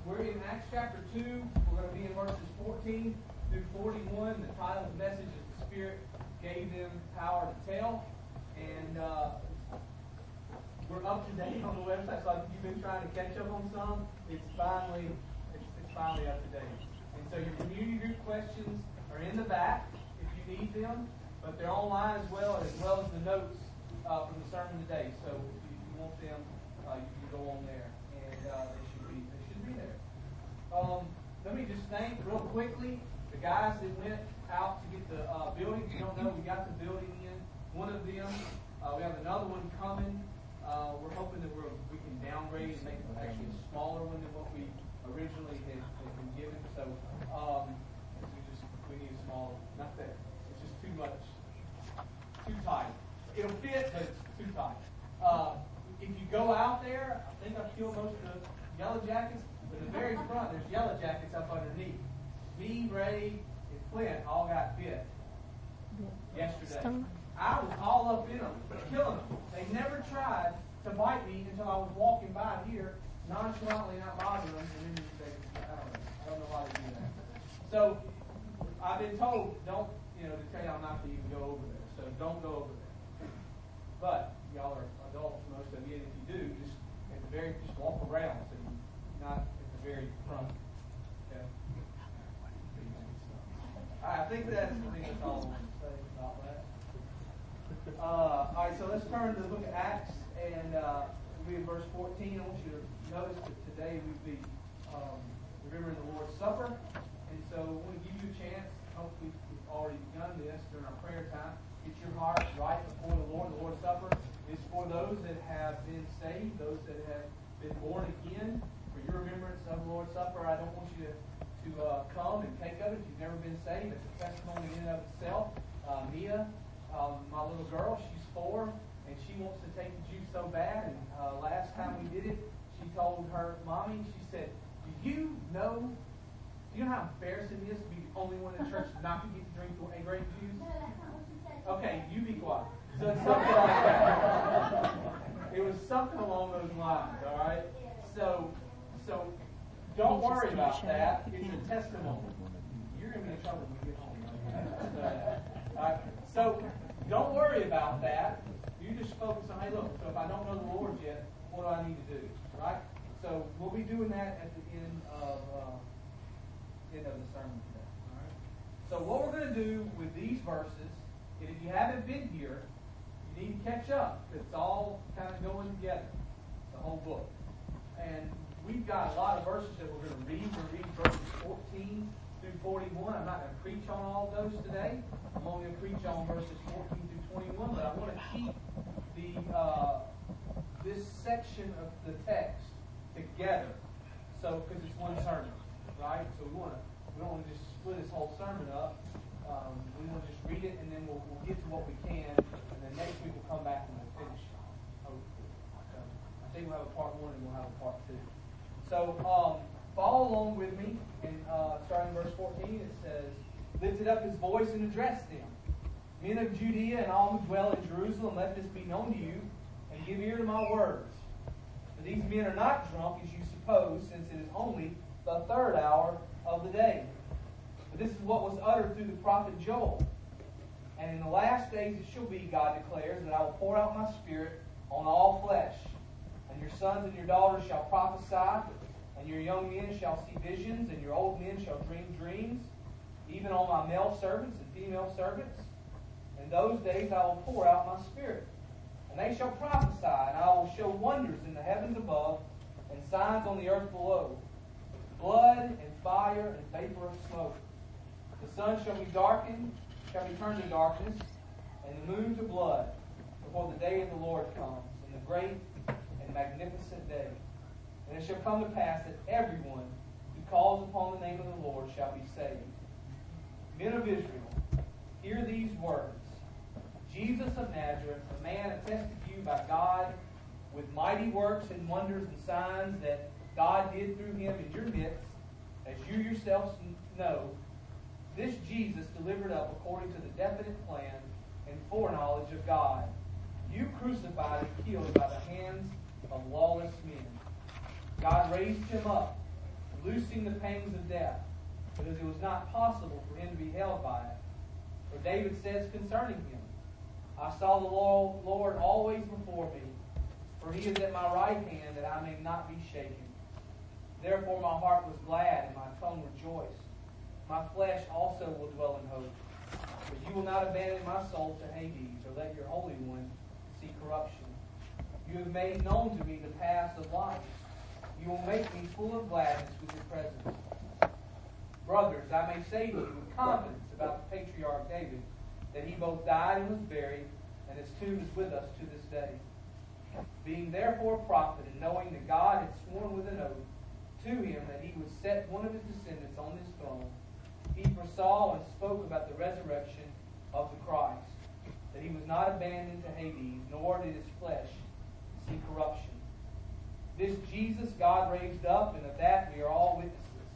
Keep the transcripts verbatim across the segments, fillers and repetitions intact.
we're in Acts chapter two. We're going to be in verses fourteen through forty-one. The title of the message is The Spirit Gave Them Power to Tell. And uh, we're up to date on the website. So if you've been trying to catch up on some, it's finally it's, it's finally up to date. And so your community group questions are in the back if you need them, but they're online as well, as well as the notes uh, from the sermon today. So if you, if you want them, uh, you can go on there, and uh, they should be they should be there. Um, let me just thank real quickly the guys that went out to get the uh, building. If you don't know, we got the building in. One of them, uh, we have another one coming. Uh, we're hoping that we're, we can downgrade and make it actually a smaller one than what we originally had, had been given. So um, we just we need a smaller. Not that it's just too much, too tight. It'll fit, but it's too tight. Uh, if you go out there, I think I've killed most of the yellow jackets. But in the very front, there's yellow jackets up underneath. Me, Ray, and Clint all got bit yesterday. I was all up in them, killing them. They never tried to bite me until I was walking by here, nonchalantly not bothering them, and then they, I don't know. I don't know why they do that. So I've been told, don't, you know, to tell y'all not to even go over there. So don't go over there. But y'all are adults, most of you, and if you do, just at the very, just walk around, so you're not at the very front. Okay. All right, I think that's, I think that's all I want to say about that. Uh, all right, so let's turn to the book of Acts, and uh, we'll be in verse fourteen. I want you to notice that today we'll be um, remembering the Lord's Supper, and so I want to give you a chance. Hopefully we've already done this during our prayer time. Get your heart right before the Lord. The Lord's Supper is for those that have been saved, those that have been born again. For your remembrance of the Lord's Supper, I don't want you to, to uh, come and take of it if you've never been saved. It's a testimony in and of itself. Uh, Mia, um, my little girl, she's four, and she wants to take the juice so bad. And uh, last time we did it, she told her mommy, she said, do you know, do you know how embarrassing it is to be the only one in the church not to get to drink a grape juice? No, that's not what she said. Okay, you be quiet. So it's something like that. It was something along those lines, all right? So, so don't worry about that. It's a testimony. You're going to be in trouble when you get home. So, all right? So don't worry about that. You just focus on, hey, look, so if I don't know the Lord yet, what do I need to do, right? So we'll be doing that at the end of uh, end of the sermon today. All right? So what we're going to do with these verses, and if you haven't been here, you need to catch up. It's all kind of going together, the whole book. And we've got a lot of verses that we're going to read. We're going to read verses fourteen through forty-one. I'm not going to preach on all those today. I'm only going to preach on verses fourteen through twenty-one, but I want to keep the uh, this section of the text together. So, because it's one sermon, right? So we want to we don't want to just split this whole sermon up. Um, we want to just read it, and then we'll, we'll get to what we can, and then next week we'll come back and we'll finish. Hopefully. So I think we'll have a part one and we'll have a part two. So um, follow along with me, and uh, starting in verse fourteen, it says, lifted up his voice and addressed them. Men of Judea and all who dwell in Jerusalem, let this be known to you, and give ear to my words. For these men are not drunk, as you suppose, since it is only the third hour of the day. But this is what was uttered through the prophet Joel. And in the last days it shall be, God declares, that I will pour out my Spirit on all flesh. And your sons and your daughters shall prophesy, and your young men shall see visions, and your old men shall dream dreams, even on my male servants and female servants. In those days I will pour out my Spirit. And they shall prophesy, and I will show wonders in the heavens above, and signs on the earth below, blood and fire and vapor of smoke. The sun shall be darkened, shall be turned to darkness, and the moon to blood, before the day of the Lord comes, in the great and magnificent day. And it shall come to pass that everyone who calls upon the name of the Lord shall be saved. Men of Israel, hear these words. Jesus of Nazareth, a man attested to you by God with mighty works and wonders and signs that God did through him in your midst, as you yourselves know, this Jesus delivered up according to the definite plan and foreknowledge of God. You crucified and killed by the hands of lawless men. God raised him up, loosing the pangs of death, because it was not possible for him to be held by it. For David says concerning him, I saw the Lord always before me, for he is at my right hand, that I may not be shaken. Therefore my heart was glad, and my tongue rejoiced. My flesh also will dwell in hope. But you will not abandon my soul to Hades, or let your Holy One see corruption. You have made known to me the paths of life. You will make me full of gladness with your presence. Brothers, I may say to you with confidence about the patriarch David, that he both died and was buried, and his tomb is with us to this day. Being therefore a prophet, and knowing that God had sworn with an oath to him that he would set one of his descendants on his throne, he foresaw and spoke about the resurrection of the Christ, that he was not abandoned to Hades, nor did his flesh see corruption. This Jesus God raised up, and of that we are all witnesses.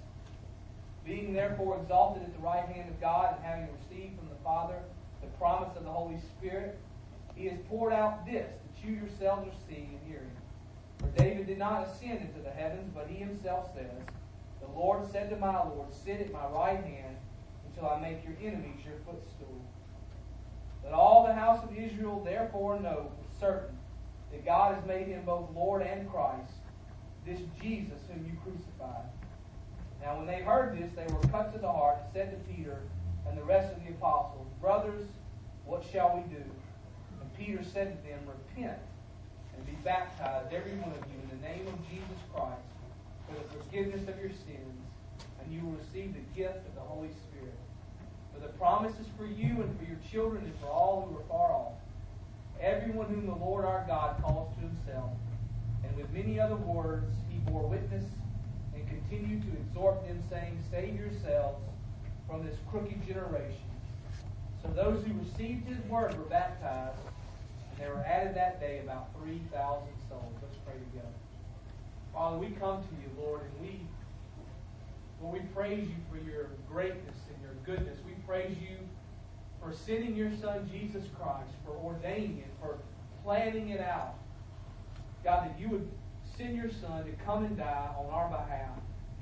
Being therefore exalted at the right hand of God, and having received from the Father the promise of the Holy Spirit, he has poured out this, that you yourselves are seeing and hearing. For David did not ascend into the heavens, but he himself says, the Lord said to my Lord, sit at my right hand until I make your enemies your footstool. Let all the house of Israel therefore know for certain that God has made him both Lord and Christ, this Jesus whom you crucified. Now when they heard this, they were cut to the heart, and said to Peter and the rest of the apostles, Brothers, what shall we do? And Peter said to them, Repent, and be baptized, every one of you, in the name of Jesus Christ, for the forgiveness of your sins, and you will receive the gift of the Holy Spirit. For the promise is for you and for your children and for all who are far off, everyone whom the Lord our God calls to himself. And with many other words he bore witness and continued to exhort them, saying, Save yourselves from this crooked generation. So those who received his word were baptized, and there were added that day about three thousand souls. Let's pray together. Father, we come to you, Lord, and we, Lord, we praise you for your greatness and your goodness. We praise you for sending your Son, Jesus Christ, for ordaining it, for planning it out. God, that you would send your Son to come and die on our behalf.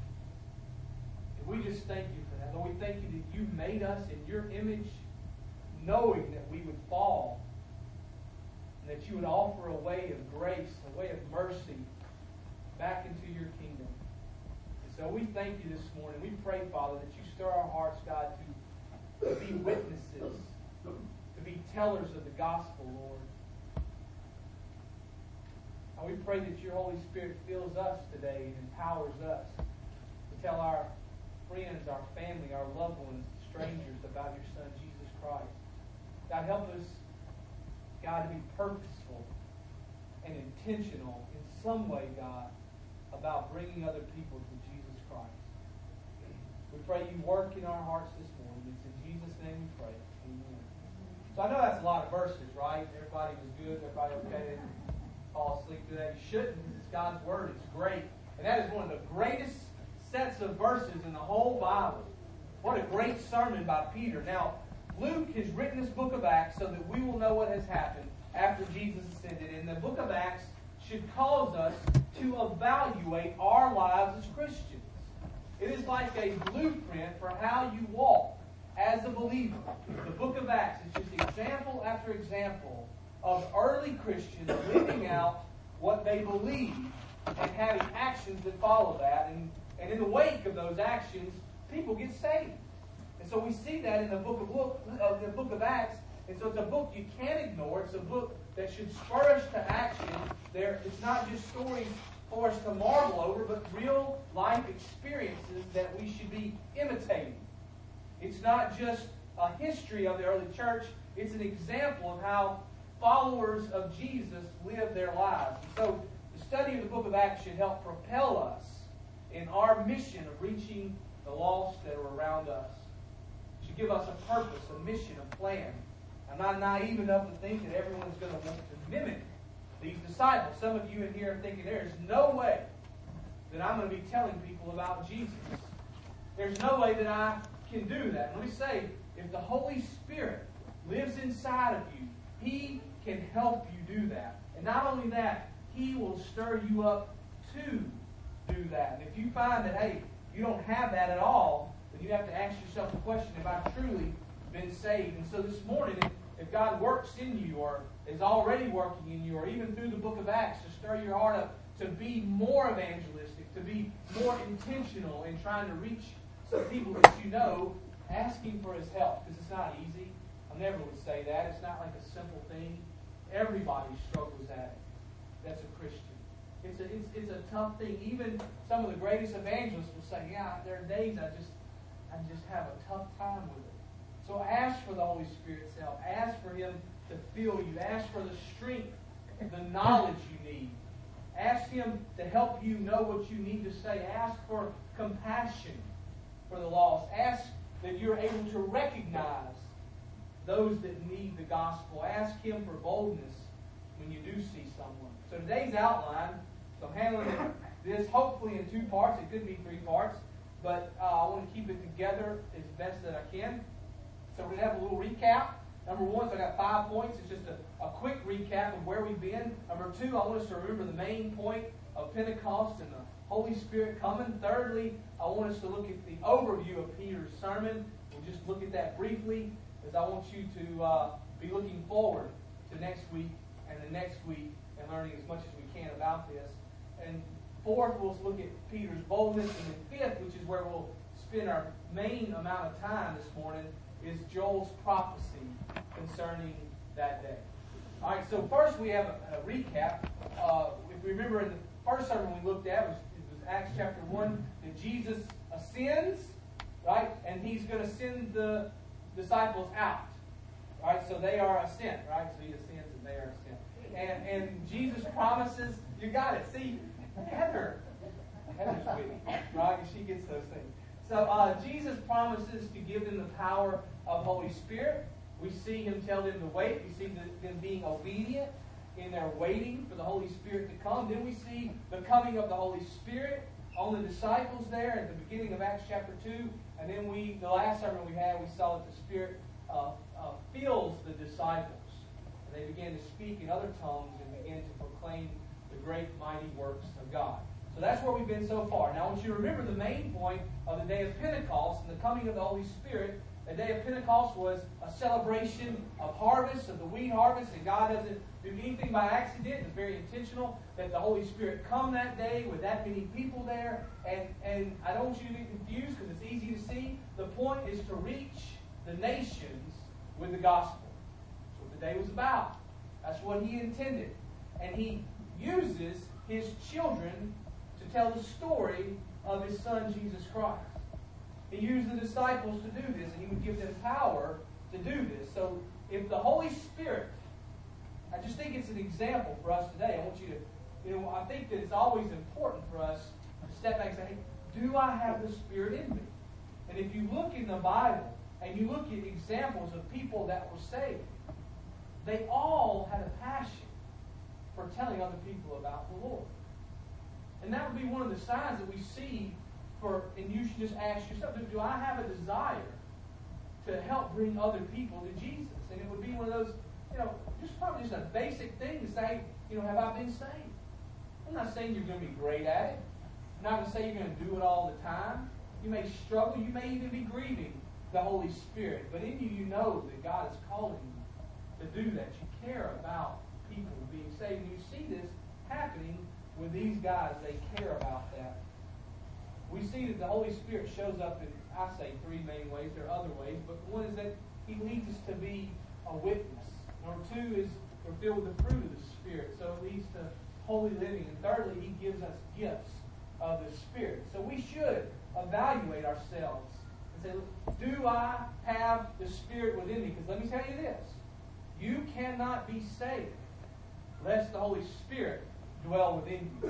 And we just thank you for that. Lord, we thank you that you made us in your image, knowing that we would fall, and that you would offer a way of grace, a way of mercy back into your kingdom. And so we thank you this morning. We pray, Father, that you stir our hearts, God, to, to be witnesses, to be tellers of the gospel, Lord. And we pray that your Holy Spirit fills us today and empowers us to tell our friends, our family, our loved ones, strangers about your Son, Jesus Christ. God, help us, God, to be purposeful and intentional in some way, God, about bringing other people to Jesus Christ. We pray you work in our hearts this morning. It's in Jesus' name we pray. Amen. So I know that's a lot of verses, right? Everybody was good. Everybody okay? Didn't fall asleep today. You shouldn't. It's God's Word. It's great. And that is one of the greatest sets of verses in the whole Bible. What a great sermon by Peter. Now, Luke has written this book of Acts so that we will know what has happened after Jesus ascended. And the book of Acts should cause us to evaluate our lives as Christians. It is like a blueprint for how you walk as a believer. The book of Acts is just example after example of early Christians living out what they believe and having actions that follow that. And, and in the wake of those actions, people get saved. And so we see that in the book of Luke, uh, the book of Acts. And so it's a book you can't ignore. It's a book that should spur us to action. There, it's not just stories for us to marvel over, but real life experiences that we should be imitating. It's not just a history of the early church. It's an example of how followers of Jesus live their lives. And so the study of the book of Acts should help propel us in our mission of reaching the lost that are around us. It should give us a purpose, a mission, a plan. I'm not naive enough to think that everyone is going to want to mimic these disciples. Some of you in here are thinking, there's no way that I'm going to be telling people about Jesus. There's no way that I can do that. Let me say, if the Holy Spirit lives inside of you, He can help you do that. And not only that, He will stir you up to do that. And if you find that, hey, you don't have that at all, then you have to ask yourself the question, have I truly been saved? And so this morning, if God works in you or is already working in you, or even through the book of Acts to stir your heart up to be more evangelistic, to be more intentional in trying to reach some people that you know, ask Him for His help, because it's not easy. I never would say that. It's not like a simple thing. Everybody struggles at it. That's a Christian. It's a, it's, it's a tough thing. Even some of the greatest evangelists will say, yeah, there are days I just, I just have a tough time with it. So ask for the Holy Spirit's help. Ask for Him to fill you. Ask for the strength, the knowledge you need. Ask Him to help you know what you need to say. Ask for compassion for the lost. Ask that you're able to recognize those that need the gospel. Ask Him for boldness when you do see someone. So today's outline, so I'm handling this hopefully in two parts. It could be three parts, but uh, I want to keep it together as best that I can. So we're going to have a little recap. Number one, so I got five points. It's just a, a quick recap of where we've been. Number two, I want us to remember the main point of Pentecost and the Holy Spirit coming. Thirdly, I want us to look at the overview of Peter's sermon. We'll just look at that briefly, as I want you to uh, be looking forward to next week and the next week and learning as much as we can about this. And fourth, we'll look at Peter's boldness. And then fifth, which is where we'll spend our main amount of time this morning, is Joel's prophecy concerning that day. All right, so first we have a, a recap. Uh, if we remember in the first sermon we looked at, was, it was Acts chapter one, that Jesus ascends, right? And He's going to send the disciples out. All right, so they are ascent, right? So He ascends and they are ascent. And, and Jesus promises, you got it. See, Heather, Heather's witty, right? She gets those things. So uh, Jesus promises to give them the power of Holy Spirit. We see Him tell them to wait. We see them being obedient in their waiting for the Holy Spirit to come. Then we see the coming of the Holy Spirit on the disciples there at the beginning of Acts chapter two. And then we, the last sermon we had, we saw that the Spirit uh, uh, fills the disciples. And they began to speak in other tongues and began to proclaim the great mighty works of God. So that's where we've been so far. Now I want you to remember the main point of the day of Pentecost and the coming of the Holy Spirit. The day of Pentecost was a celebration of harvest, of the wheat harvest, and God doesn't do anything by accident. It's very intentional that the Holy Spirit come that day with that many people there. And, and I don't want you to be confused because it's easy to see. The point is to reach the nations with the gospel. That's what the day was about. That's what He intended. And He uses His children to tell the story of His Son, Jesus Christ. He used the disciples to do this, and He would give them power to do this. So if the Holy Spirit, I just think it's an example for us today. I want you to, you know, I think that it's always important for us to step back and say, hey, do I have the Spirit in me? And if you look in the Bible, and you look at examples of people that were saved, they all had a passion for telling other people about the Lord. And that would be one of the signs that we see for, and you should just ask yourself, do I have a desire to help bring other people to Jesus? And it would be one of those, you know, just probably just a basic thing to say, you know, have I been saved? I'm not saying you're going to be great at it. I'm not going to say you're going to do it all the time. You may struggle. You may even be grieving the Holy Spirit. But in you, you know that God is calling you to do that. You care about people being saved. And you see this happening with these guys. They care about that. We see that the Holy Spirit shows up in, I say, three main ways. There are other ways, but one is that He leads us to be a witness. Number two is we're filled with the fruit of the Spirit, so it leads to holy living. And thirdly, He gives us gifts of the Spirit. So we should evaluate ourselves and say, do I have the Spirit within me? Because let me tell you this, you cannot be saved lest the Holy Spirit dwell within you.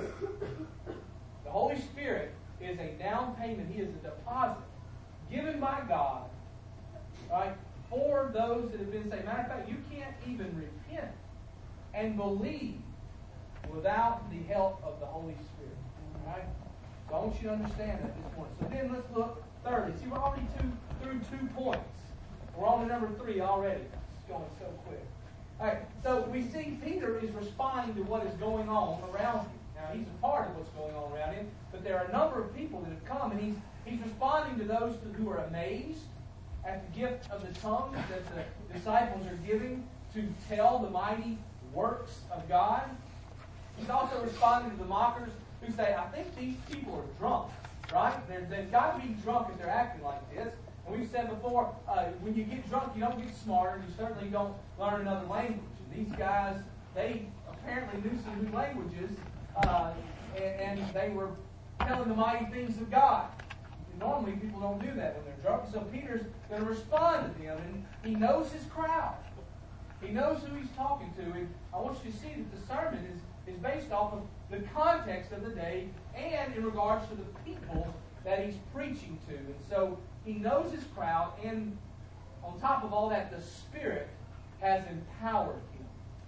The Holy Spirit is a down payment. He is a deposit given by God, right, for those that have been saved. Matter of fact, you can't even repent and believe without the help of the Holy Spirit. Right? So I want you to understand that this morning. So then let's look thirdly. See, we're already two, through two points. We're on to number three already. It's going so quick. All right, so we see Peter is responding to what is going on around him. Now, he's a part of what's going on around him, but there are a number of people that have come, and he's, he's responding to those who are amazed at the gift of the tongue that the disciples are giving to tell the mighty works of God. He's also responding to the mockers who say, I think these people are drunk, right? They're, they've got to be drunk if they're acting like this. And we've said before, uh, when you get drunk, you don't get smarter. You certainly don't learn another language. And these guys, they apparently knew some new languages, uh, and, and they were telling the mighty things of God. And normally, people don't do that when they're drunk. So Peter's going to respond to them, and he knows his crowd. He knows who he's talking to. And I want you to see that the sermon is, is based off of the context of the day and in regards to the people that he's preaching to. And so he knows his crowd, and on top of all that, the Spirit has empowered him.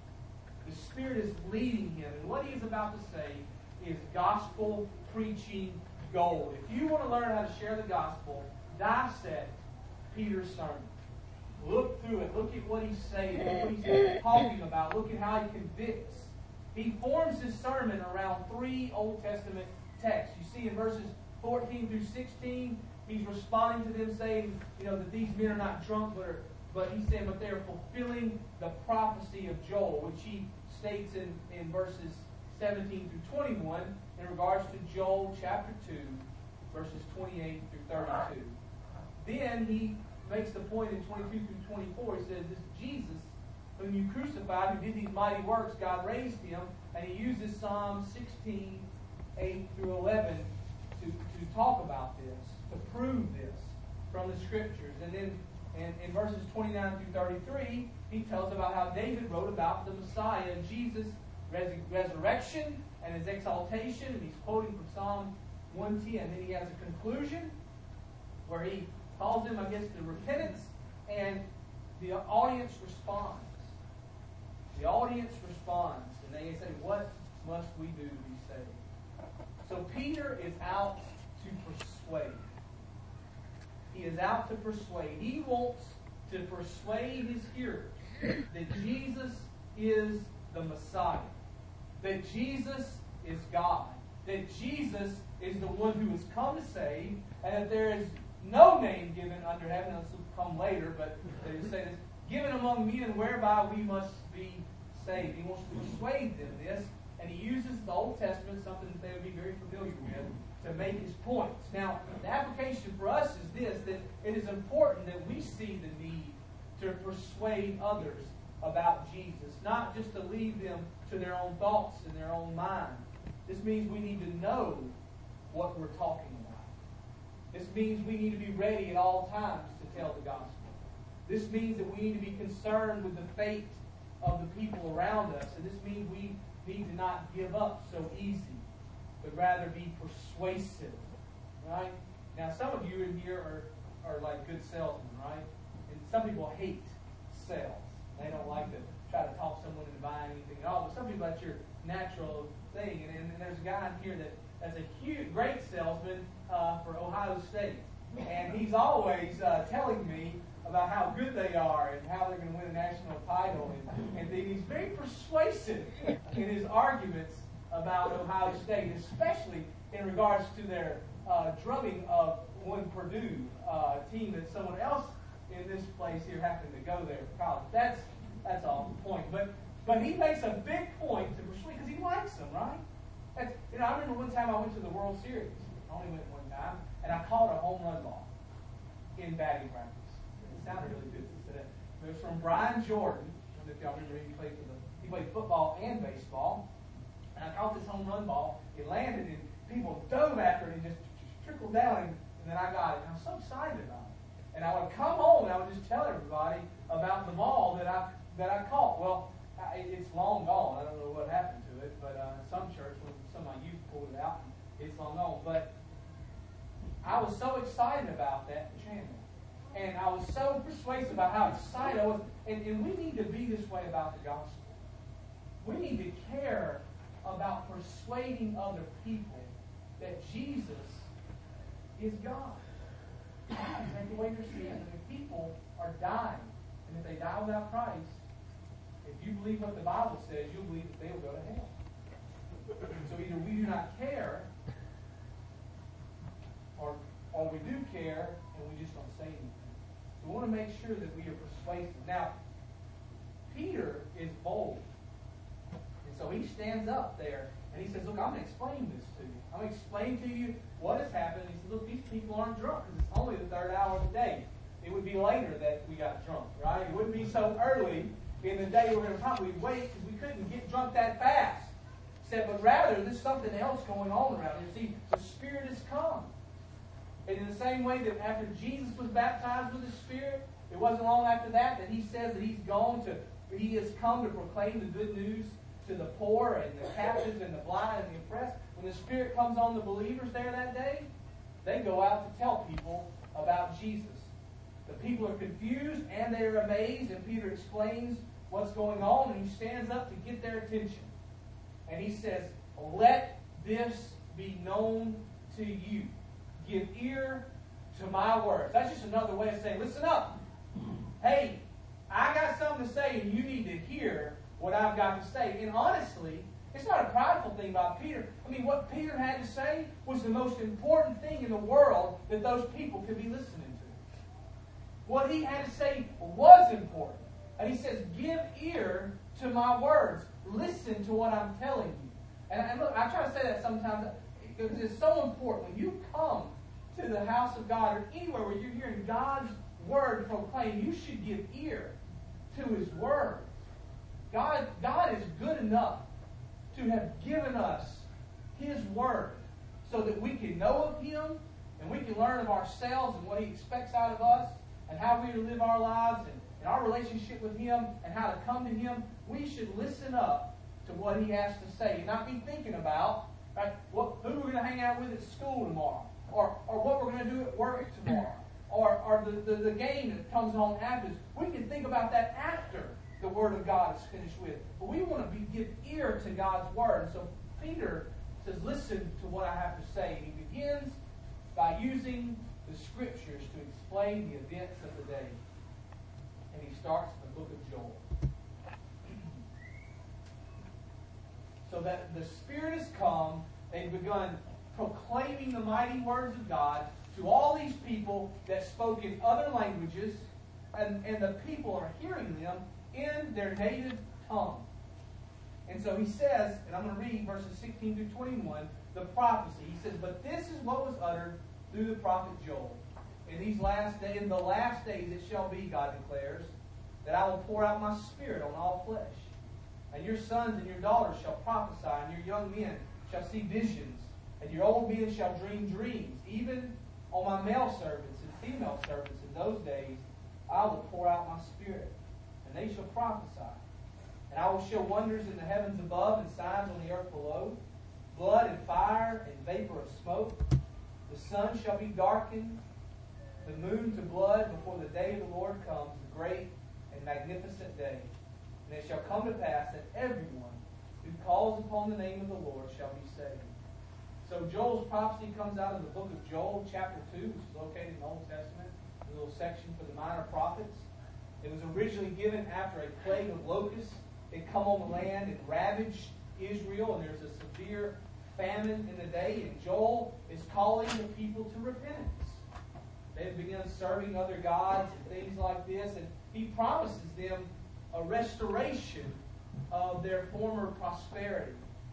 The Spirit is leading him. And what he is about to say is gospel preaching gold. If you want to learn how to share the gospel, dissect Peter's sermon. Look through it. Look at what he's saying. Look what he's talking about. Look at how he convicts. He forms his sermon around three Old Testament texts. You see in verses fourteen through sixteen, he's responding to them saying, you know, that these men are not drunk, but, are, but he's saying, but they are fulfilling the prophecy of Joel, which he states in, in verses seventeen through twenty-one in regards to Joel chapter two, verses twenty-eight through thirty-two. Then he makes the point in twenty-two through twenty-four. He says, this Jesus, whom you crucified, who did these mighty works, God raised him, and he uses Psalm sixteen, eight through eleven to, to talk about this, to prove this from the Scriptures. And then in, in verses twenty-nine through thirty-three, he tells about how David wrote about the Messiah, Jesus' res- resurrection and his exaltation, and he's quoting from Psalm one ten. Then he has a conclusion where he calls them, I guess, to repentance, and the audience responds. The audience responds, and they say, what must we do to be saved? So Peter is out to persuade. He is out to persuade. He wants to persuade his hearers that Jesus is the Messiah, that Jesus is God, that Jesus is the one who has come to save, and that there is no name given under heaven, this will come later, but they say this, given among men whereby we must be saved. He wants to persuade them this, and he uses the Old Testament, something that they would be very familiar with, to make his points. Now, the application for us is this, that it is important that we see the need to persuade others about Jesus, not just to leave them to their own thoughts and their own mind. This means we need to know what we're talking about. This means we need to be ready at all times to tell the gospel. This means that we need to be concerned with the fate of the people around us. And this means we need to not give up so easy, but rather be persuasive. Right? Now, some of you in here are, are like good salesmen, right? And some people hate sales. They don't like to try to talk someone into buying anything at all. But some people, that's your natural thing. And, and, and there's a guy in here that that's a huge, great salesman uh, for Ohio State. And he's always uh, telling me about how good they are and how they're going to win a national title. And, and he's very persuasive in his arguments about Ohio State, especially in regards to their uh, drubbing of one Purdue uh, team that someone else in this place here happened to go there for college. That's that's all the point. But but he makes a big point to persuade because he likes them, right? That's, you know, I remember one time I went to the World Series. I only went one time, and I caught a home run ball in batting practice. It sounded really good today. It was from Brian Jordan. I don't know if y'all remember him. He played for the he played football and baseball. And I caught this home run ball. It landed, and people dove after it and just, just trickled down, and, and then I got it. And I was so excited about it. And I would come home and I would just tell everybody about the ball that I that I caught. Well, I, it's long gone. I don't know what happened to it, but uh, some church, when some of my youth pulled it out, it's long gone. But I was so excited about that channel. And I was so persuasive about how excited I was. And, and we need to be this way about the gospel. We need to care about persuading other people that Jesus is God. Take away your sin. And if people are dying, and if they die without Christ, if you believe what the Bible says, you'll believe that they'll go to hell. So either we do not care, or, or we do care, and we just don't say anything. We want to make sure that we are persuasive. Now, Peter is bold. And so he stands up there, and he says, look, I'm going to explain this to you. I'm going to explain to you what has happened. He says, look, these people aren't drunk, because it's only the third hour of the day. It would be later that we got drunk, right? It wouldn't be so early in the day we're going to talk. We'd wait, because we couldn't get drunk that fast. He said, but rather, there's something else going on around here. See, the Spirit has come. And in the same way that after Jesus was baptized with the Spirit, it wasn't long after that that he says that he's gone to, he has come to proclaim the good news to the poor and the captives and the blind and the oppressed. When the Spirit comes on the believers there that day, they go out to tell people about Jesus. The people are confused and they're amazed, and Peter explains what's going on, and he stands up to get their attention. And he says, let this be known to you. Give ear to my words. That's just another way of saying, listen up. Hey, I got something to say, and you need to hear what I've got to say. And honestly, it's not a prideful thing about Peter. I mean, what Peter had to say was the most important thing in the world that those people could be listening to. What he had to say was important. And he says, give ear to my words. Listen to what I'm telling you. And, and look, I try to say that sometimes because it's so important. When you come to the house of God or anywhere where you're hearing God's word proclaimed, you should give ear to His word. God, God is good enough to have given us His word so that we can know of Him and we can learn of ourselves and what He expects out of us and how we are to live our lives and, and our relationship with Him and how to come to Him. We should listen up to what He has to say and not be thinking about right, what, who we're going to hang out with at school tomorrow, or, or what we're going to do at work tomorrow, or, or the, the, the game that comes on after this. We can think about that after the Word of God is finished with. But we want to be, give ear to God's Word. And so Peter says, listen to what I have to say. And he begins by using the Scriptures to explain the events of the day. And he starts the book of Joel. So that the Spirit has come, they've begun proclaiming the mighty words of God to all these people that spoke in other languages, and, and the people are hearing them in their native tongue. And so he says, and I'm going to read verses sixteen through twenty-one, the prophecy. He says, but this is what was uttered through the prophet Joel. In these last days, in the last days it shall be, God declares, that I will pour out my Spirit on all flesh. And your sons and your daughters shall prophesy, and your young men shall see visions, and your old men shall dream dreams. Even on my male servants and female servants in those days, I will pour out my Spirit, and they shall prophesy. And I will show wonders in the heavens above and signs on the earth below, blood and fire and vapor of smoke. The sun shall be darkened, the moon to blood before the day of the Lord comes, the great and magnificent day. And it shall come to pass that everyone who calls upon the name of the Lord shall be saved. So Joel's prophecy comes out of the book of Joel, chapter two, which is located in the Old Testament, a little section for the minor prophets. It was originally given after a plague of locusts had come on the land and ravaged Israel, and there's a severe famine in the day, and Joel is calling the people to repentance. They have begun serving other gods and things like this, and he promises them a restoration of their former prosperity.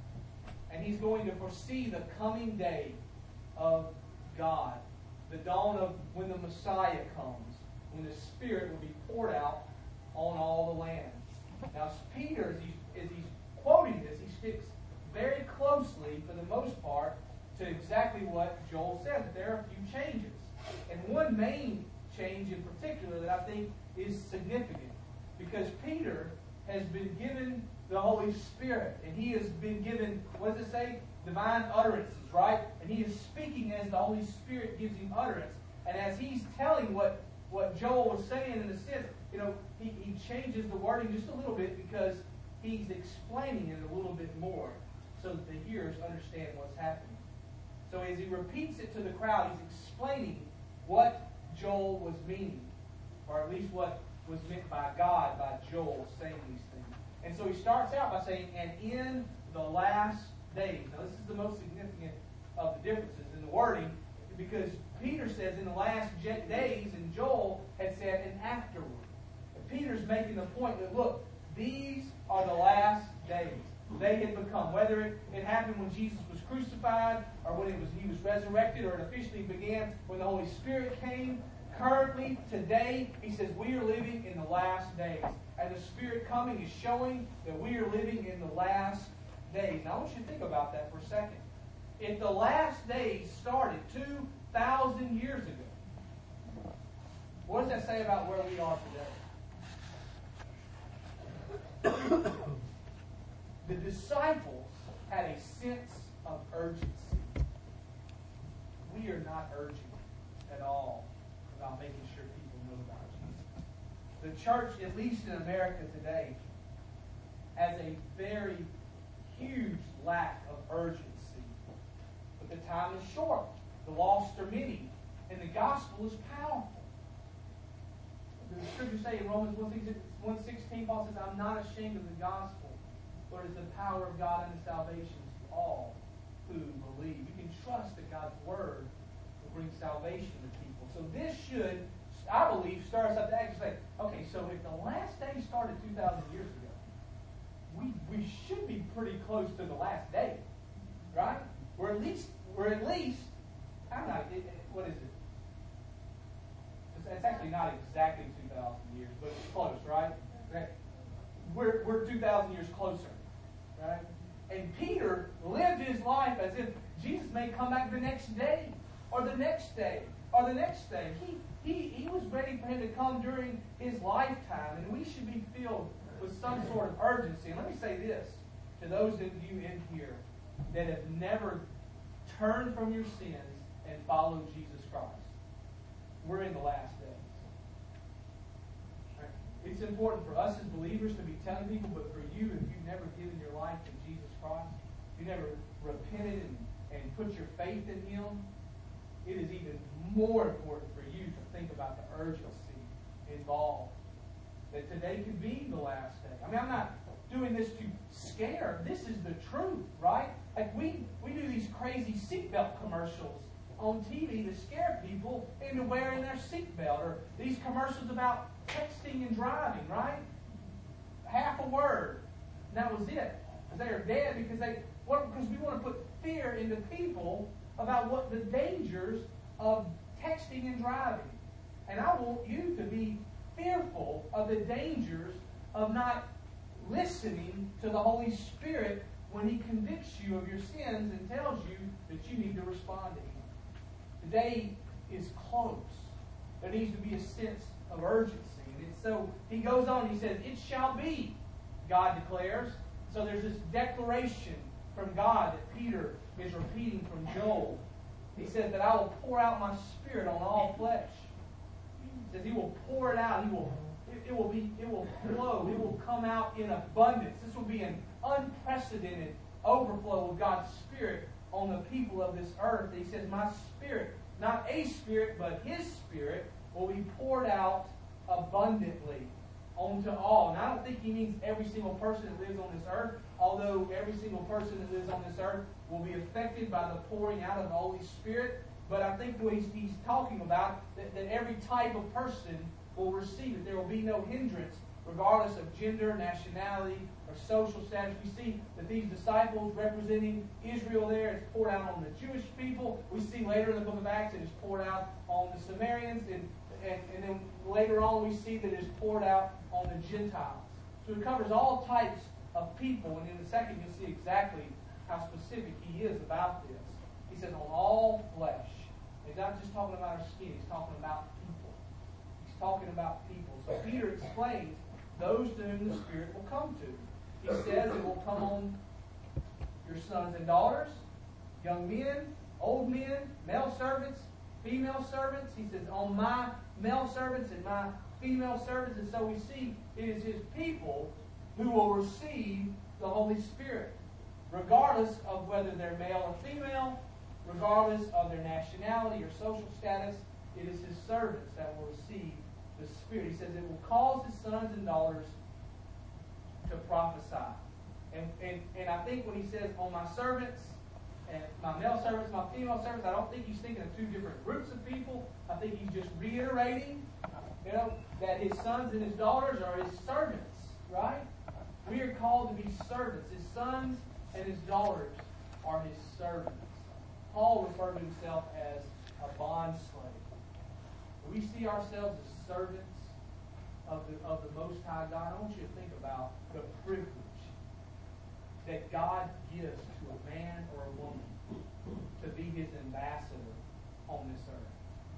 And he's going to foresee the coming day of God, the dawn of when the Messiah comes, when the Spirit will be poured out on all the land. Now, Peter, as he's, as he's quoting this, he sticks very closely, for the most part, to exactly what Joel says. There are a few changes. And one main change in particular that I think is significant, because Peter has been given the Holy Spirit, and he has been given, what does it say? Divine utterances, right? And he is speaking as the Holy Spirit gives him utterance. And as he's telling what, what Joel was saying in a sense, you know, he, he changes the wording just a little bit because he's explaining it a little bit more so that the hearers understand what's happening. So as he repeats it to the crowd, he's explaining what Joel was meaning, or at least what was meant by God, by Joel saying these things. And so he starts out by saying, and in the last days. Now, this is the most significant of the differences in the wording, because Peter says in the last days, and Joel had said and afterward. And Peter's making the point that, look, these are the last days. They had become, whether it, it happened when Jesus was crucified, or when it was he was resurrected, or it officially began when the Holy Spirit came. Currently, today, he says we are living in the last days. And the Spirit coming is showing that we are living in the last days. Now, I want you to think about that for a second. If the last days started two thousand years ago, what does that say about where we are today? The disciples had a sense of urgency. We are not urgent at all about making sure people know about Jesus. The church, at least in America today, has a very huge lack of urgency. But the time is short. The lost are many. And the gospel is powerful. The scriptures say in Romans one sixteen, Paul says, I'm not ashamed of the gospel, for it is the power of God unto salvation to all who believe. You can trust that God's word will bring salvation to people. So this should, I believe, start us up to actually say, okay, so if the last day started two thousand years ago, we we should be pretty close to the last day, right? We're at least, we're at least, I'm not, it, it, what is it? It's, it's actually not exactly two thousand years, but it's close, right? Okay. We're, we're two thousand years closer, right? And Peter lived his life as if Jesus may come back the next day, or the next day, or the next day. He, he, he was ready for him to come during his lifetime, and we should be filled with some sort of urgency. And let me say this to those of you in here that have never turned from your sins and followed Jesus Christ. We're in the last days. Right? It's important for us as believers to be telling people, but for you, if you've never given your life to Jesus Christ, if you never repented and, and put your faith in Him, it is even more important for you to think about the urgency involved. That today could be the last day. I mean, I'm not doing this to scare. This is the truth, right? Like we, we do these crazy seatbelt commercials on T V to scare people into wearing their seatbelt. Or these commercials about texting and driving, right? Half a word. And that was it. They are dead because they what because we want to put fear into people about what the dangers of texting and driving. And I want you to be fearful of the dangers of not listening to the Holy Spirit when He convicts you of your sins and tells you that you need to respond to Him. The day is close. There needs to be a sense of urgency. And so he goes on, he says, it shall be, God declares. So there's this declaration from God that Peter is repeating from Joel. He says that I will pour out my Spirit on all flesh. He says He will pour it out. He will, it, it will be, it will flow. It will come out in abundance. This will be an unprecedented overflow of God's Spirit on the people of this earth. He says, my Spirit, not a spirit, but His Spirit, will be poured out abundantly onto all. And I don't think He means every single person that lives on this earth, although every single person that lives on this earth will be affected by the pouring out of the Holy Spirit. But I think what he's, he's talking about, that, that every type of person will receive it. There will be no hindrance, regardless of gender, nationality, or social status. We see that these disciples representing Israel there, it's poured out on the Jewish people. We see later in the book of Acts it is poured out on the Samaritans. And, and, and then later on we see that it is poured out on the Gentiles. So it covers all types of people. And in a second you'll see exactly how specific he is about this. He says on all flesh. He's not just talking about our skin. He's talking about people. He's talking about people. So Peter explains those to whom the Spirit will come to. He says it will come on your sons and daughters, young men, old men, male servants, female servants. He says on my male servants and my female servants. And so we see it is His people who will receive the Holy Spirit, regardless of whether they're male or female, regardless of their nationality or social status. It is His servants that will receive the Spirit. He says it will cause His sons and daughters to prophesy. And, and, and I think when he says, on my servants, and my male servants, my female servants, I don't think he's thinking of two different groups of people. I think he's just reiterating, you know, that his sons and his daughters are his servants, right? We are called to be servants. His sons and his daughters are his servants. Paul referred to himself as a bond slave. We see ourselves as servants of the, of the Most High God. I want you to think about the privilege that God gives to a man or a woman to be his ambassador on this earth.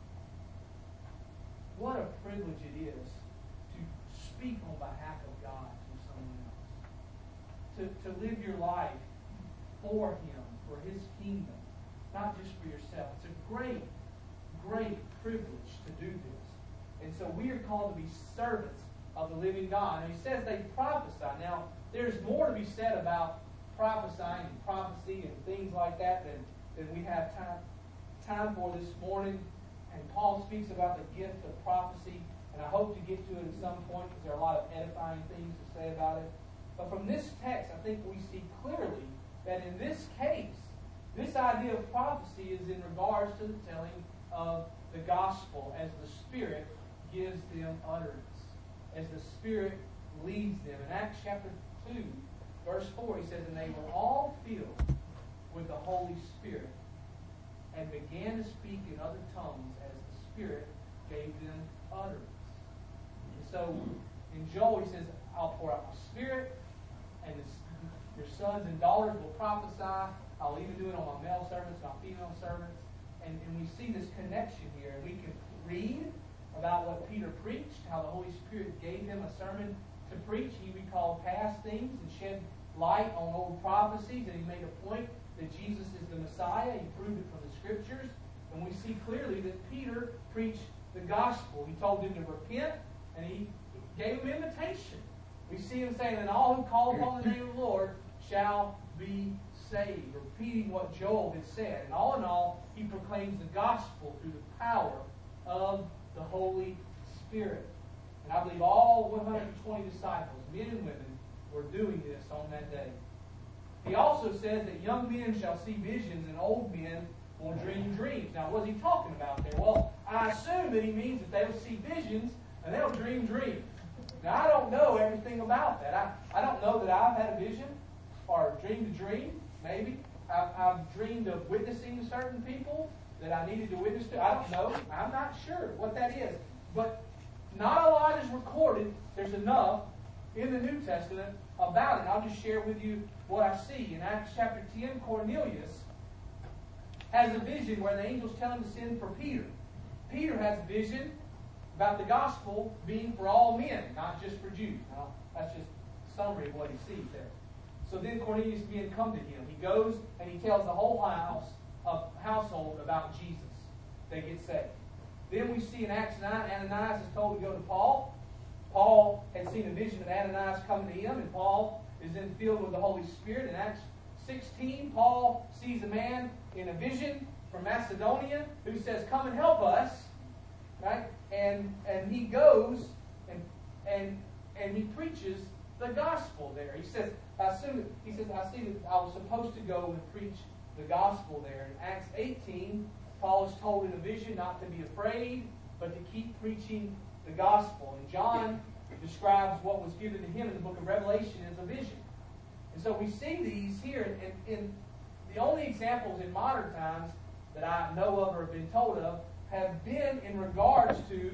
What a privilege it is to speak on behalf of God to someone else. To, to live your life for him, for his kingdom, not just for yourself. It's a great, great privilege to do this. And so we are called to be servants of the living God. And he says they prophesy. Now, there's more to be said about prophesying and prophecy and things like that than, than we have time, time for this morning. And Paul speaks about the gift of prophecy. And I hope to get to it at some point because there are a lot of edifying things to say about it. But from this text, I think we see clearly that in this case, this idea of prophecy is in regards to the telling of the gospel as the Spirit gives them utterance, as the Spirit leads them. In Acts chapter two, verse four, he says, and they were all filled with the Holy Spirit and began to speak in other tongues as the Spirit gave them utterance. And so in Joel, he says, I'll pour out my Spirit, and this, your sons and daughters will prophesy. I'll even do it on my male servants, my female servants. And, and we see this connection here. And we can read about what Peter preached, how the Holy Spirit gave him a sermon to preach. He recalled past things and shed light on old prophecies. And he made a point that Jesus is the Messiah. He proved it from the Scriptures. And we see clearly that Peter preached the gospel. He told them to repent, and he gave them invitation. We see him saying, and all who call upon the name of the Lord shall be saved, repeating what Joel had said. And all in all, he proclaims the gospel through the power of the Holy Spirit. And I believe all one hundred twenty disciples, men and women, were doing this on that day. He also says that young men shall see visions and old men will dream dreams. Now, what is he talking about there? Well, I assume that he means that they will see visions and they'll dream dreams. Now, I don't know everything about that. I, I don't know that I've had a vision or dreamed a dream. Maybe. I've, I've dreamed of witnessing to certain people that I needed to witness to. I don't know. I'm not sure what that is. But not a lot is recorded. There's enough in the New Testament about it. I'll just share with you what I see. In Acts chapter ten, Cornelius has a vision where the angels tell him to send for Peter. Peter has a vision about the gospel being for all men, not just for Jews. Now, that's just a summary of what he sees there. So then Cornelius began come to him. He goes and he tells the whole house of household about Jesus. They get saved. Then we see in Acts nine, Ananias is told to go to Paul. Paul had seen a vision of Ananias coming to him, and Paul is then filled with the Holy Spirit. In Acts sixteen, Paul sees a man in a vision from Macedonia who says, come and help us. Right? And and he goes and and and he preaches the gospel there. He says, I assume, he says, I see that I was supposed to go and preach the gospel there. In Acts eighteen, Paul is told in a vision not to be afraid, but to keep preaching the gospel. And John describes what was given to him in the book of Revelation as a vision. And so we see these here, and, and the only examples in modern times that I know of or have been told of have been in regards to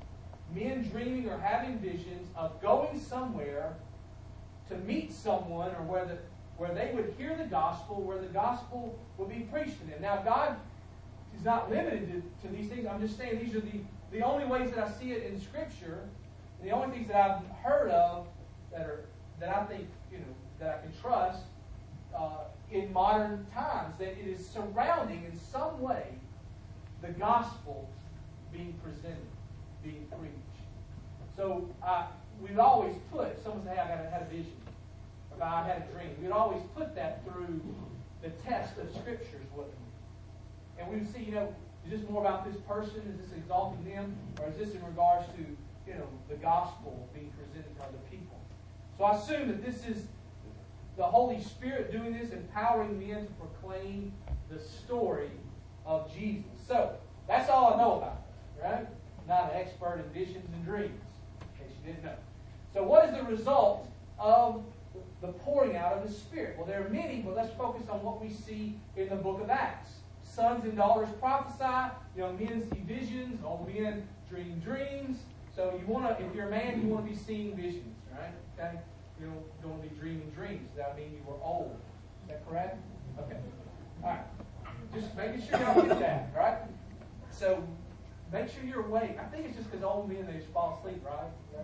men dreaming or having visions of going somewhere to meet someone, or where, the, where they would hear the gospel, where the gospel would be preached to them. Now, God is not limited to, to these things. I'm just saying these are the, the only ways that I see it in Scripture, and the only things that I've heard of that are that I think, you know, that I can trust uh, in modern times, that it is surrounding in some way the gospel being presented, being preached. So uh, we'd always put, someone say, hey, I had a vision, or I had a dream. We'd always put that through the test of Scriptures, wouldn't we? And we would see, you know, is this more about this person? Is this exalting them? Or is this in regards to, you know, the gospel being presented to other people? So I assume that this is the Holy Spirit doing this, empowering men to proclaim the story of Jesus. So, that's all I know about it, right? I'm not an expert in visions and dreams, in case you didn't know. So what is the result of the pouring out of the Spirit? Well, there are many, but let's focus on what we see in the book of Acts. Sons and daughters prophesy, young men see visions, old men dream dreams. So you want to, if you're a man, you want to be seeing visions, right? Okay? You don't, you don't want to be dreaming dreams. Does that mean you were old? Is that correct? Okay. All right. Just making sure y'all get that, right? So make sure you're awake. I think it's just because old men, they just fall asleep, right?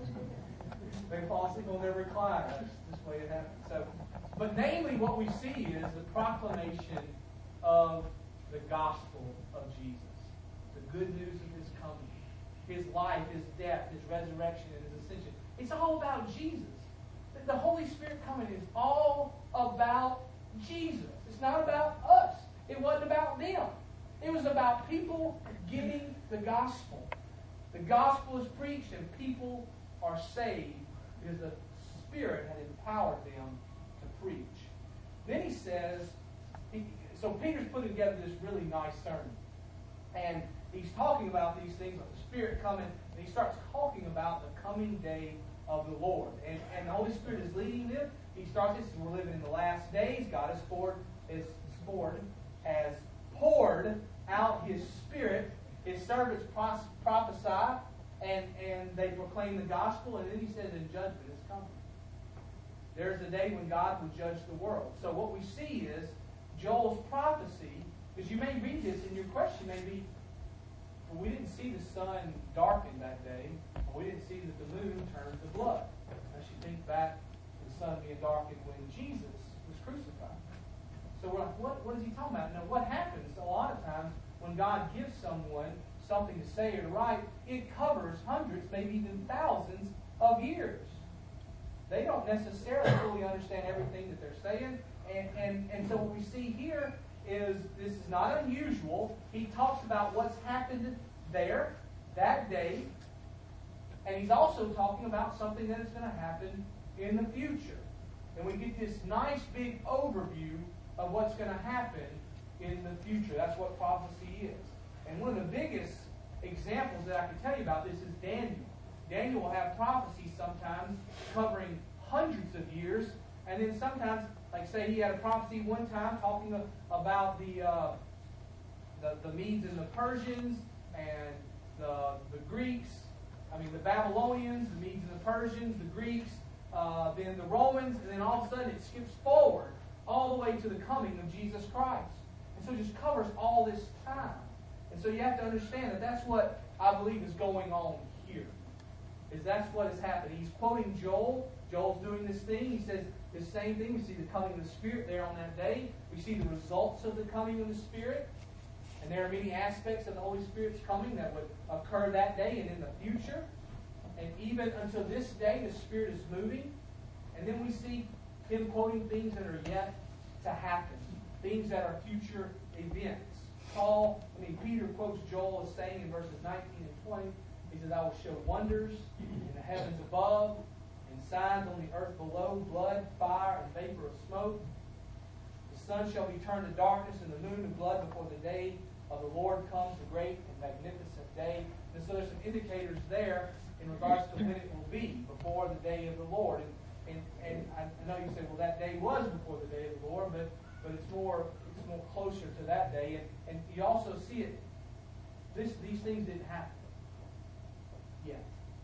They fall asleep on their recliner. That's just the way it happens. So, but namely what we see is the proclamation of the gospel of Jesus. The good news of His coming. His life, His death, His resurrection, and His ascension. It's all about Jesus. The Holy Spirit coming is all about Jesus. It's not about us. It wasn't about them. It was about people giving the gospel. The gospel is preached and people are saved because the Spirit had empowered them to preach. Then he says, he, so Peter's putting together this really nice sermon. And he's talking about these things, like the Spirit coming, and he starts talking about the coming day of the Lord. And, and the Holy Spirit is leading them. He starts this, we're living in the last days. God has poured, is poured, has poured out His Spirit. His servants pros- prophesy, and, and they proclaim the gospel. And then he says, and judgment is coming. There's a day when God will judge the world. So what we see is Joel's prophecy, because you may read this and your question may be, well, we didn't see the sun darken that day. We didn't see that the moon turned to blood. As you think back to the sun being darkened when Jesus was crucified. So we're like, what, what is he talking about? Now, what happens a lot of times when God gives someone something to say or to write, it covers hundreds, maybe even thousands of years. They don't necessarily fully understand everything that they're saying. And, and, and so what we see here is, this is not unusual. He talks about what's happened there, that day. And he's also talking about something that is going to happen in the future. And we get this nice big overview of what's going to happen in the future. That's what prophecy is. And one of the biggest examples that I can tell you about this is Daniel. Daniel will have prophecies sometimes covering hundreds of years. And then sometimes, like say he had a prophecy one time talking about the, uh, the, the Medes and the Persians and the, the Greeks. I mean, the Babylonians, the Medes and the Persians, the Greeks, uh, then the Romans, and then all of a sudden it skips forward all the way to the coming of Jesus Christ. And so it just covers all this time. And so you have to understand that that's what I believe is going on here. Is that's what is happening. He's quoting Joel. Joel's doing this thing. He says the same thing. We see the coming of the Spirit there on that day. We see the results of the coming of the Spirit. And there are many aspects of the Holy Spirit's coming that would occur that day and in the future. And even until this day, the Spirit is moving. And then we see him quoting things that are yet to happen. Things that are future events. Paul, I mean, Peter quotes Joel as saying in verses nineteen and twenty, he says, I will show wonders in the heavens above, and signs on the earth below, blood, fire, and vapor of smoke. The sun shall be turned to darkness, and the moon to blood before the day of the Lord comes, the great and magnificent day. And so there's some indicators there in regards to when it will be before the day of the Lord. And, and, and I know you say, well, that day was before the day of the Lord, but, but it's more it's more closer to that day. And, and you also see it. This, these things didn't happen yet.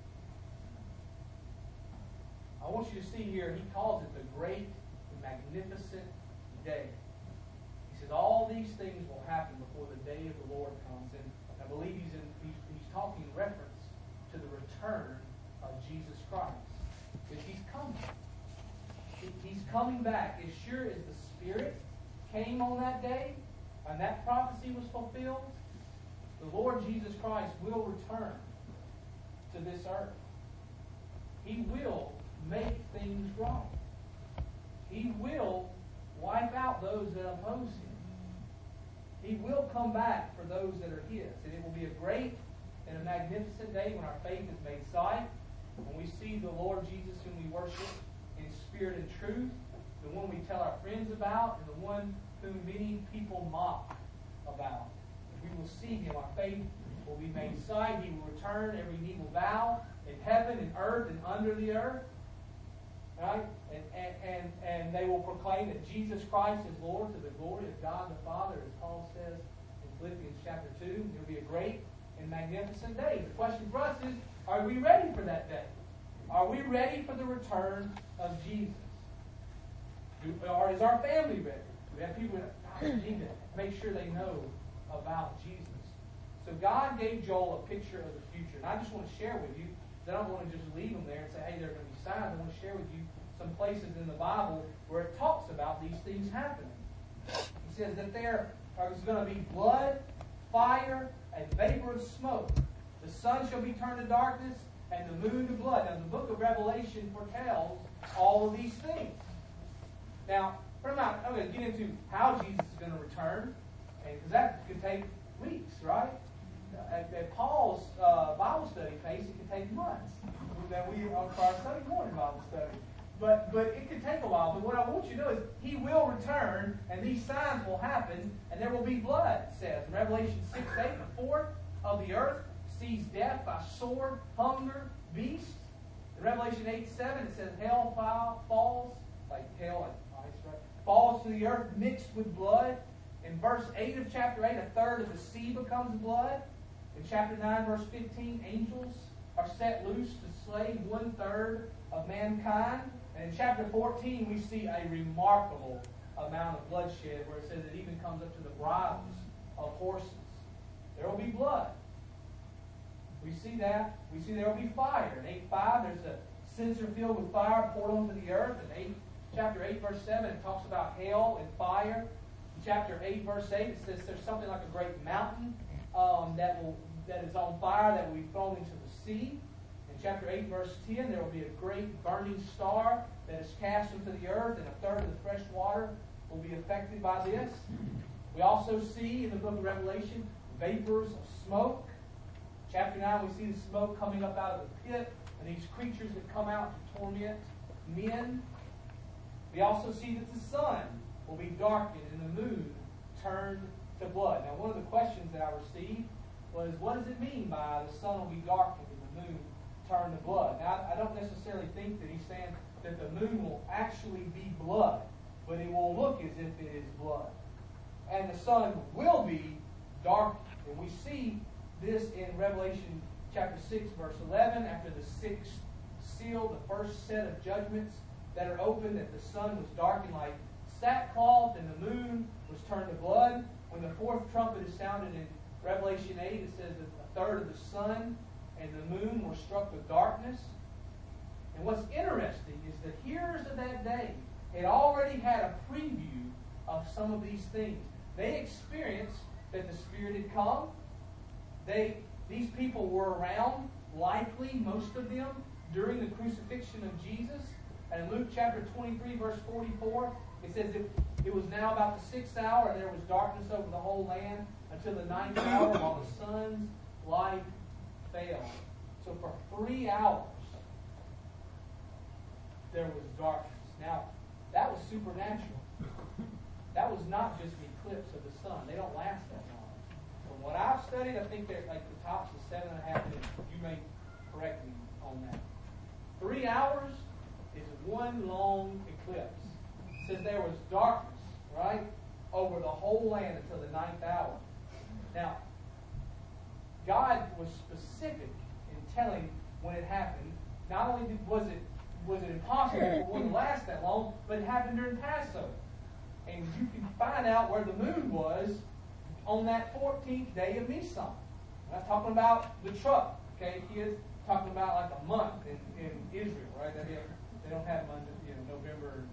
I want you to see here, he calls it the great and magnificent day. He says all these things will happen before the day of the Lord comes. And I believe he's, in, he's, he's talking in reference to the return of Jesus Christ. Because he's coming. He, he's coming back. As sure as the Spirit came on that day and that prophecy was fulfilled, the Lord Jesus Christ will return to this earth. He will make things right. He will wipe out those that oppose him. He will come back for those that are his. And it will be a great and a magnificent day when our faith is made sight, when we see the Lord Jesus whom we worship in spirit and truth. the one we tell our friends about, and the one whom many people mock about. We will see him. Our faith will be made sight. He will return. Every knee will bow in heaven and earth and under the earth. Right? And, and, and, and they will proclaim that Jesus Christ is Lord to the glory of God the Father, as Paul says in Philippians chapter two. There will be a great and magnificent day. The question for us is, are we ready for that day? Are we ready for the return of Jesus? Do, or is our family ready? We have people that need to make sure they know about Jesus. So God gave Joel a picture of the future. And I just want to share with you, I don't want to just leave them there and say, hey, there are going to be signs. I want to share with you some places in the Bible where it talks about these things happening. He says that there is going to be blood, fire, and vapor of smoke. The sun shall be turned to darkness, and the moon to blood. Now, the book of Revelation foretells all of these things. Now, I'm not I'm going to get into how Jesus is going to return, because that could take weeks, right? At, at Paul's uh, Bible study pace, it could take months. That we on our Sunday morning Bible study, but but it could take a while. But what I want you to know is He will return, and these signs will happen, and there will be blood. It says in Revelation six eight, the fourth of the earth sees death by sword, hunger, beast. In Revelation eight seven, it says hell falls like hail, like ice, right? Falls to the earth mixed with blood. In verse eight of chapter eight, a third of the sea becomes blood. In chapter nine, verse fifteen, angels are set loose to slay one-third of mankind. And in chapter fourteen, we see a remarkable amount of bloodshed where it says it even comes up to the bridles of horses. There will be blood. We see that. We see there will be fire. In eight five, there's a censer filled with fire poured onto the earth. In eight, chapter eight, verse seven, it talks about hail and fire. In chapter eight, verse eight, it says there's something like a great mountain um, that will that is on fire that will be thrown into the sea. In chapter eight, verse ten, there will be a great burning star that is cast into the earth, and a third of the fresh water will be affected by this. We also see in the book of Revelation vapors of smoke. Chapter nine, we see the smoke coming up out of the pit, and these creatures that come out to torment men. We also see that the sun will be darkened and the moon turned to blood. Now, one of the questions that I received was, what does it mean by the sun will be darkened and the moon turned to blood? Now, I don't necessarily think that he's saying that the moon will actually be blood, but it will look as if it is blood. And the sun will be darkened. And we see this in Revelation chapter six, verse eleven, after the sixth seal, the first set of judgments that are opened, that the sun was darkened like sackcloth and the moon was turned to blood. When the fourth trumpet is sounded in Revelation eight, it says that a third of the sun and the moon were struck with darkness. And what's interesting is the hearers of that day had already had a preview of some of these things. They experienced that the Spirit had come. They, these people were around, likely, most of them, during the crucifixion of Jesus. And in Luke chapter twenty-three, verse forty-four, it says it, it was now about the sixth hour, and there was darkness over the whole land until the ninth hour, while the sun's light failed. So for three hours, there was darkness. Now, that was supernatural. That was not just the eclipse of the sun. They don't last that long. From what I've studied, I think they're like the tops of seven and a half minutes. You may correct me on that. Three hours is one long eclipse. It says there was darkness, right, over the whole land until the ninth hour. Now, God was specific in telling when it happened. Not only was it was it impossible for one to last that long, but it happened during Passover. And you can find out where the moon was on that fourteenth day of Nisan. I'm talking about the truck, okay, kids? Talking about like a month in, in Israel, right? They, they don't have months, you know, November and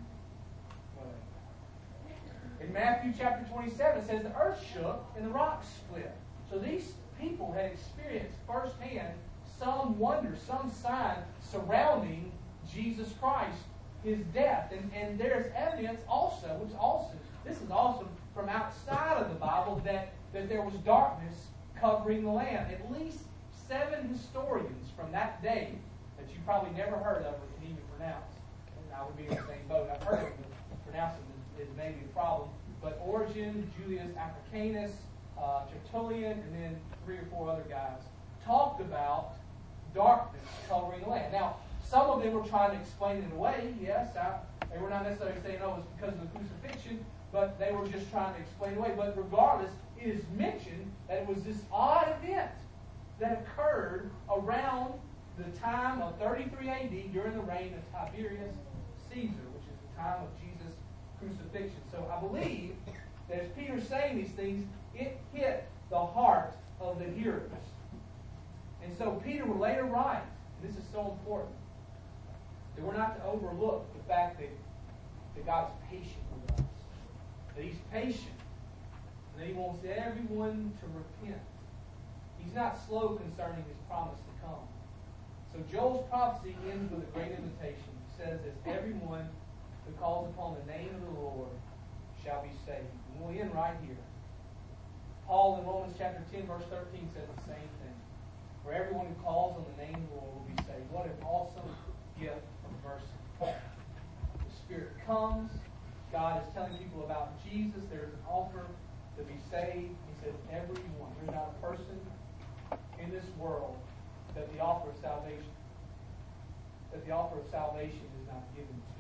whatever. In Matthew chapter twenty-seven, it says the earth shook and the rocks split. So these people had experienced firsthand some wonder, some sign surrounding Jesus Christ, His death. And, and there's evidence also, which also, this is awesome, from outside of the Bible, that, that there was darkness covering the land. At least seven historians from that day that you probably never heard of or can even pronounce. And I would be in the same boat. I've heard of them. pronouncing is, is maybe a problem. But Origen, Julius Africanus, uh, Tertullian, and then three or four other guys talked about darkness covering the land. Now, some of them were trying to explain it away. Yes, I, they were not necessarily saying, oh, it's because of the crucifixion, but they were just trying to explain it away. But regardless, it is mentioned that it was this odd event that occurred around the time of thirty-three A D during the reign of Tiberius Caesar, which is the time of Jesus' crucifixion. So I believe that as Peter's saying these things, it hit the heart of the hearers. And so Peter would later write, and this is so important, that we're not to overlook the fact that, that God is patient with us. That He's patient. And that He wants everyone to repent. He's not slow concerning His promise to come. So Joel's prophecy ends with a great invitation. He says, as everyone who calls upon the name of the Lord shall be saved. And we'll end right here. Paul in Romans chapter ten, verse thirteen says the same thing. For everyone who calls on the name of the Lord will be saved. What an awesome gift of mercy. The Spirit comes. God is telling people about Jesus. There is an offer to be saved. He says, everyone. There's not a person in this world that the offer of salvation, that the offer of salvation is not given to.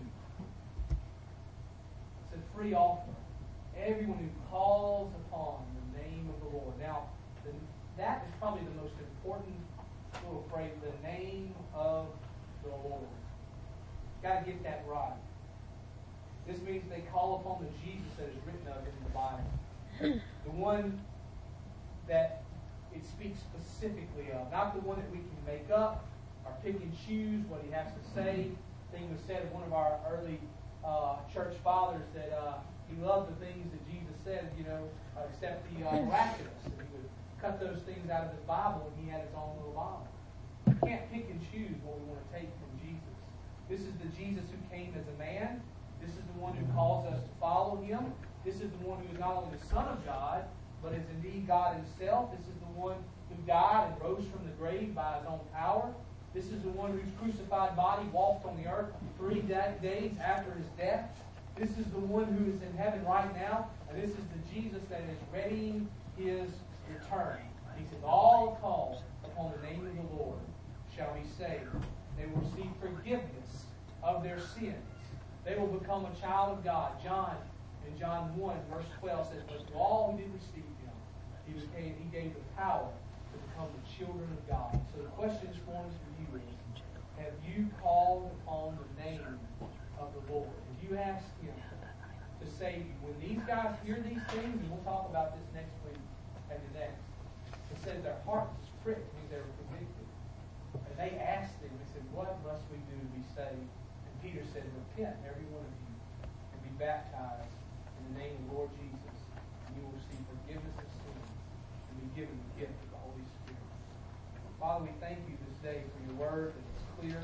It's a free offer. Everyone who calls upon the name of the Lord. Now, the, that is probably the most important little phrase, the name of the Lord. Got to get that right. This means they call upon the Jesus that is written of in the Bible. The one that it speaks specifically of. Not the one that we can make up or pick and choose what he has to say. I think it was said of one of our early uh, church fathers that uh, he loved the things that Jesus said, you know, uh, except the uh, miraculous. And he would cut those things out of his Bible, and he had his own little Bible. We can't pick and choose what we want to take from Jesus. This is the Jesus who came as a man. This is the one who calls us to follow him. This is the one who is not only the Son of God, but is indeed God himself. This is the one who died and rose from the grave by his own power. This is the one whose crucified body walked on the earth three days after his death. This is the one who is in heaven right now. And this is the Jesus that is readying his return. He says, all call upon the name of the Lord shall be saved. They will receive forgiveness of their sins. They will become a child of God. John, in John one, verse twelve, says, but to all who did receive him, he, became, he gave the power to become the children of God. So the question this morning for you is, have you called upon the name of the Lord? Have you asked him to save you? When these guys hear these things, and we'll talk about this next week and the next, it says their heart was pricked, means they were convicted. And they asked him, they said, what must we do to be saved? And Peter said, repent, every one of you, and be baptized in the name of the Lord Jesus, and you will receive forgiveness of sins and be given the gift of the Holy Spirit. Father, we thank you this day for your word that is clear.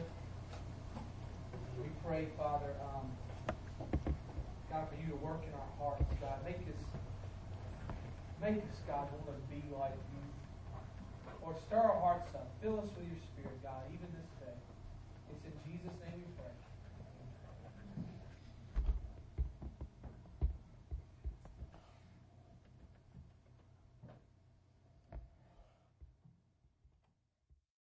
We pray, Father, um, God, for you to work in our hearts, God. Make us, make us, God, want to be like you. Lord, stir our hearts up. Fill us with your Spirit, God, even this day. It's in Jesus' name.